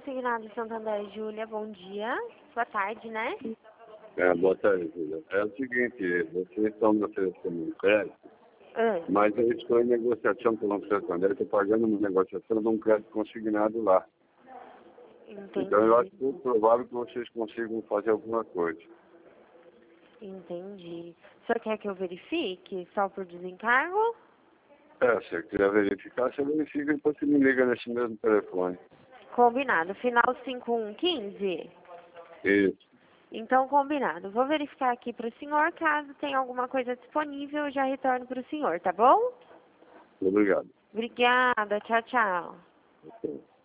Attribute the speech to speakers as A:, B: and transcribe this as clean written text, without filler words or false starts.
A: Consignado Santander, Júlia, bom dia. Boa tarde, né?
B: Boa tarde, Júlia. É o seguinte, vocês estão me oferecendo um crédito,
A: Ah,
B: mas eu estou em negociação com o Santander, estou pagando uma negociação de um crédito consignado lá. Então eu acho
A: entendi.
B: pouco provável que vocês consigam fazer alguma coisa.
A: Entendi. O senhor quer que eu verifique só por desencargo?
B: Se você quiser verificar, você verifica e depois você me liga nesse mesmo telefone.
A: Combinado. Final 5115?
B: Isso.
A: Então, combinado. Vou verificar aqui para o senhor. Caso tenha alguma coisa disponível, eu já retorno para o senhor, tá bom?
B: Obrigado.
A: Obrigada. Tchau, tchau.